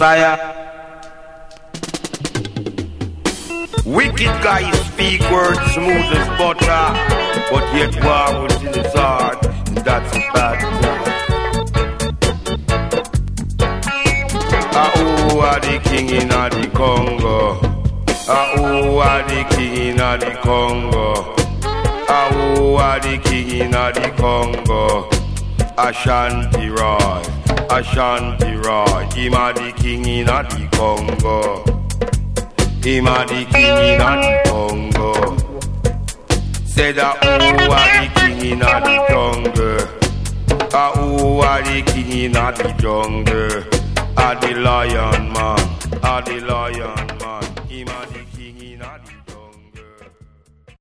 Fire. Wicked guys speak words smooth as butter, but yet war was in his heart, and that's a bad thing. Who are the king in the Congo? Who are the king in the Congo? Who are the king in the Congo? Ashanti Roy, Ashanti Roy. Him a the king in the Congo. Him a the king in the Congo. Say that who are the king in the jungle? Who are the king in the jungle? A the lion man, a the lion man.